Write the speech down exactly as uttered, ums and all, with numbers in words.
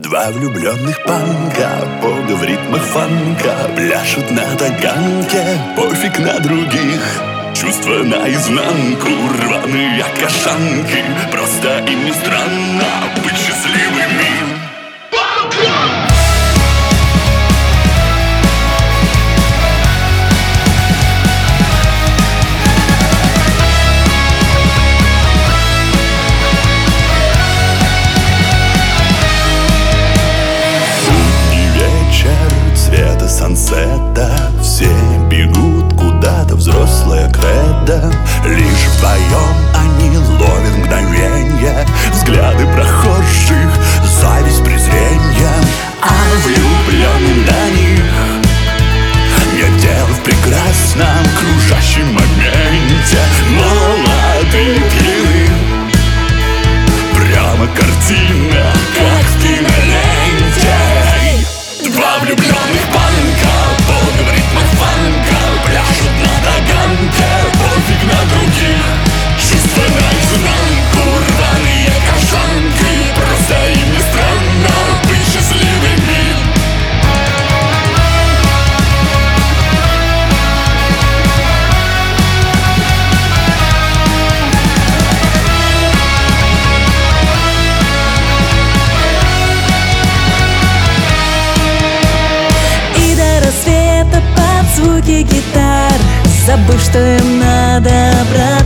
Два влюбленных панка, бога в ритмах фанка, пляшут на таганке, пофиг на других. Чувства наизнанку, рваные кашанки, просто им не странно быть счастливыми. Сансета, все бегут куда-то, взрослая кредо. Лишь вдвоем они ловят мгновенье, взгляды прохожих, зависть, презренье. А влюбленным до них нет дела в прекрасном кружащем моменте. Молодые пьяны, прямо картина, как в киноленте. Два влюбленных панка, бога в ритмах фанка, пляшут на таганке, пофиг на других. Чувства наизнанку, рваные кашанки, просто им не странно быть счастливыми. Звуки гитар, забыв, что им надо брать.